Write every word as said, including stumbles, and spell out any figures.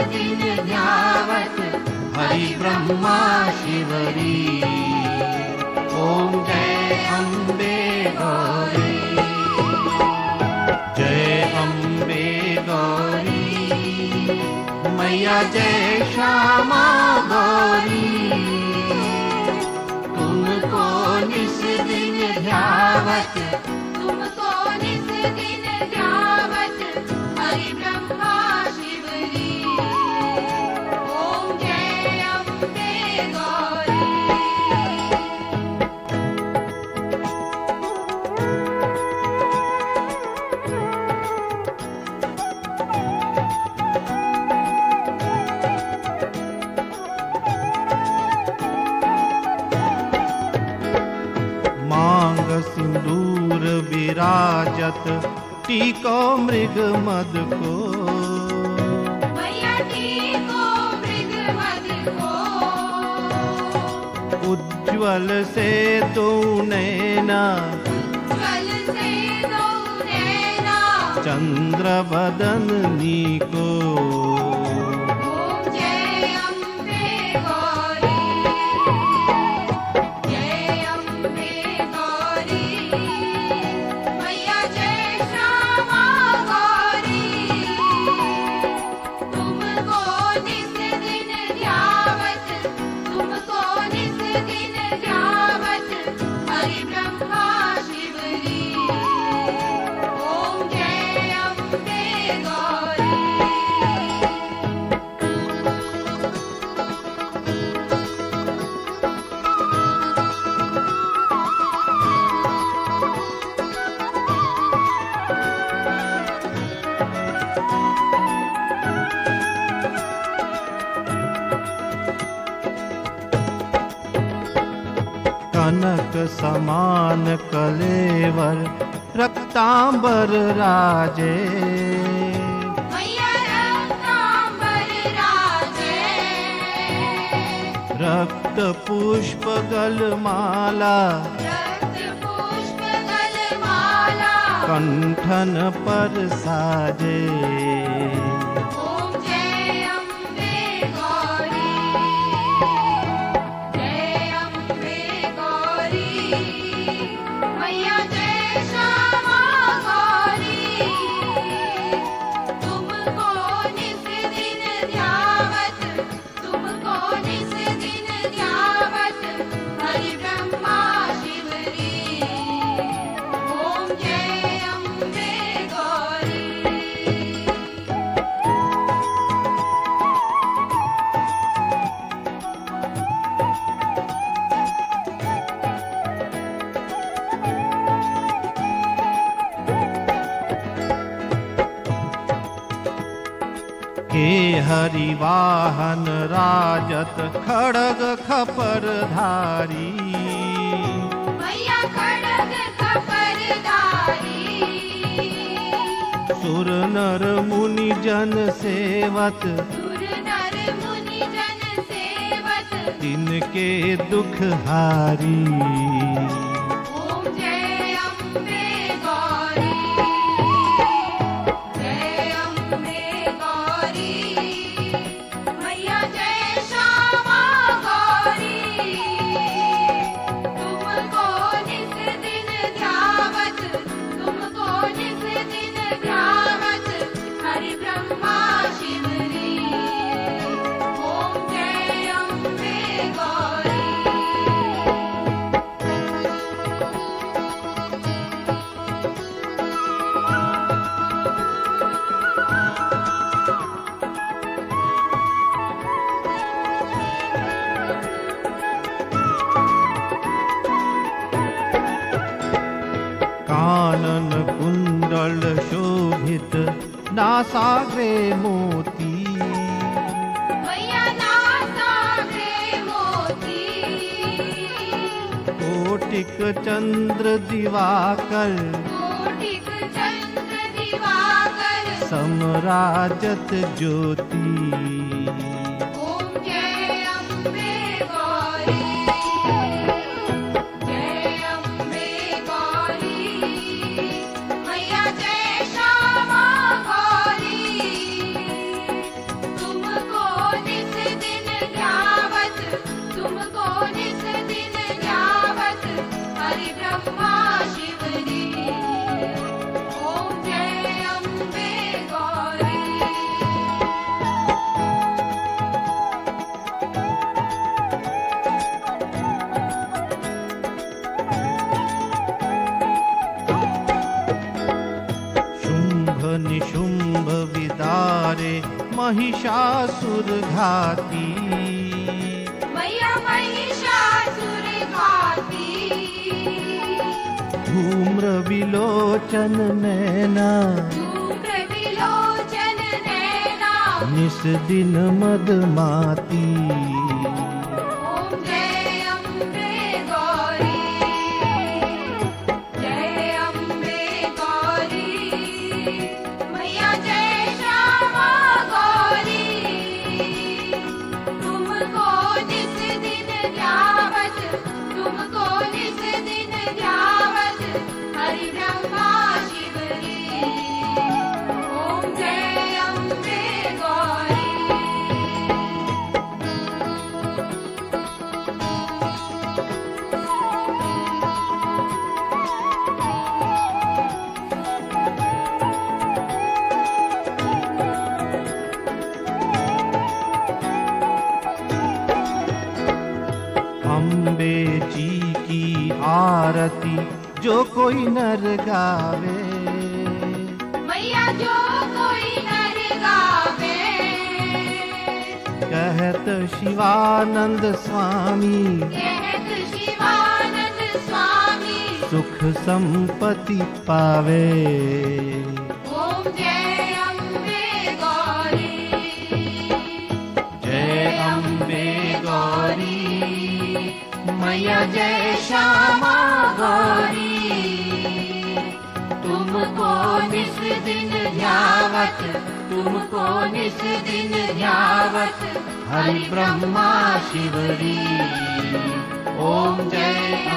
दिन ध्यावत हरि ब्रह्मा शिवरी। ओम जय अम्बे गौरी, जय अम्बे गौरी, मैया जय श्यामा गौरी। तुमको निस दिन ध्यावत, तुमको निस दिन ध्यावत हरि ब्रह्मा शिवरी। ओम जय अम्बे गौरी। मांग सिंदूर विराजत टीको मृग मद को। मैया टीको मृग मद को। उज्ज्वल से दो नैना, उज्ज्वल से दो नैना, चंद्र बदननी को। ओम जय अम्बे गौरी, जय अम्बे गौरी, मैया जय श्यामा गौरी। तुमको निस दिन ध्यावत, तुमको निस दिन ध्यावत हरि ब्रह्मा शिवरी। ओम जय अम्बे गौरी। कनक समान कलेवर रक्तांबर राजे। मैया रक्तांबर राजे। रक्त पुष्प गलमाला, रक्त पुष्प गलमाला, कंठन पर साजे। ओम जय अम्बे गौरी, जय अम्बे गौरी, मैया जय श्यामा गौरी। तुमको निस दिन ध्यावत, तुमको निस दिन ध्यावत हरि ब्रह्मा शिवरी। ओम जय अम्बे गौरी। के हरिवाहन राजत खड़ग खपर धारी। मैया खड़ग खपरधारी। सुर नर मुनि जन सेवत, सुर नर मुनि जन सेवत, तिनके दुख हारी। ओम जय अम्बे गौरी, जय अम्बे गौरी, मैया जय श्यामा गौरी। तुमको निस दिन ध्यावत, तुमको निस दिन ध्यावत हरि ब्रह्मा शिवरी। ओम जय अम्बे गौरी। कानन कुंडल शोभित नासाग्रे मोती। मैया नासाग्रे मोती। कोटिक चंद्र दिवाकर, कोटिक चंद्र दिवाकर, समराजत ज्योति। ओम जय अम्बे गौरी, जय अम्बे गौरी, मैया जय श्यामा गौरी। तुम निशुंभ विदारे महिषासुर घाती। मैया महिषासुर घाती। धूम्र विलोचन नैना धूम्र विलोचन नैना। निस दिन मदमाती। ओम जय अम्बे गौरी। जय अम्बे गौरी। मैया जय श्यामा गौरी। तुमको जिस दिन ध्यावत, तुमको जिस दिन ध्यावत, हरि ब्रह्मा शिवरी। ओम जय अम्बे गौरी। अम्बे जी की आरती जो कोई नर गावे। मैया जो कोई नर गावे। कहत शिवानंद स्वामी कहत शिवानंद स्वामी। सुख संपत्ति पावे। ओम जय अम्बे गौरी। जय अम्बे गौरी मैया जय श्यामा गौरी। तुमको निस दिन ध्यावत, तुमको निस दिन ध्यावत, हरि ब्रह्मा शिवरी। ओम जय